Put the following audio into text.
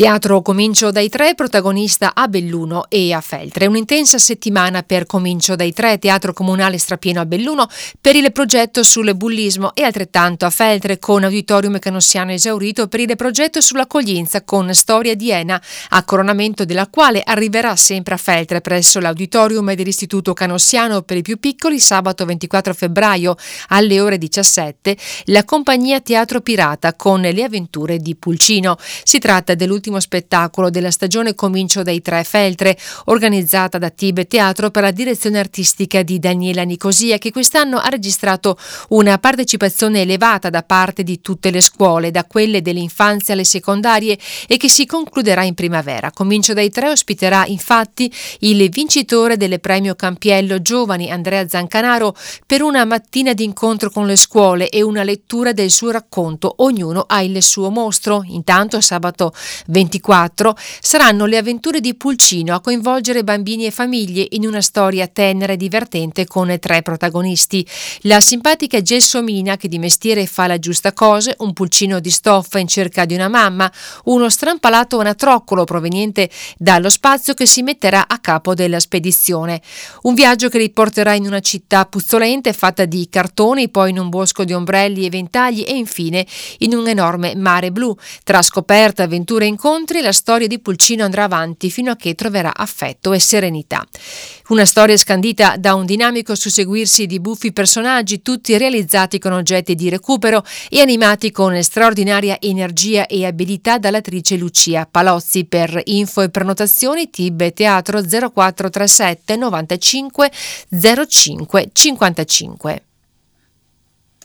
Teatro Comincio dai Tre, protagonista a Belluno e a Feltre. Un'intensa settimana per Comincio dai Tre, teatro comunale strapieno a Belluno per il progetto sul bullismo e altrettanto a Feltre con auditorium canossiano esaurito per il progetto sull'accoglienza con storia di Ena, a coronamento della quale arriverà sempre a Feltre presso l'auditorium dell'Istituto Canossiano per i più piccoli sabato 24 febbraio alle ore 17 la compagnia Teatro Pirata con le avventure di Pulcino. Si tratta dell'ultimo spettacolo della stagione Comincio dai Tre Feltre, organizzata da Tibe Teatro per la direzione artistica di Daniela Nicosia, che quest'anno ha registrato una partecipazione elevata da parte di tutte le scuole, da quelle dell'infanzia alle secondarie, e che si concluderà in primavera. Comincio dai Tre ospiterà infatti il vincitore del premio Campiello Giovani, Andrea Zancanaro, per una mattina di incontro con le scuole e una lettura del suo racconto Ognuno ha il suo mostro. Intanto sabato 24 saranno le avventure di Pulcino a coinvolgere bambini e famiglie in una storia tenera e divertente con 3 protagonisti: la simpatica Gelsomina, che di mestiere fa la giusta cosa, un pulcino di stoffa in cerca di una mamma, uno strampalato anatroccolo proveniente dallo spazio che si metterà a capo della spedizione. Un viaggio che riporterà in una città puzzolente fatta di cartoni, poi in un bosco di ombrelli e ventagli e infine in un enorme mare blu. Tra scoperte, avventure e incontri, la storia di Pulcino andrà avanti fino a che troverà affetto e serenità. Una storia scandita da un dinamico susseguirsi di buffi personaggi, tutti realizzati con oggetti di recupero e animati con straordinaria energia e abilità dall'attrice Lucia Palozzi. Per info e prenotazioni Tibe Teatro 0437 95 05 55.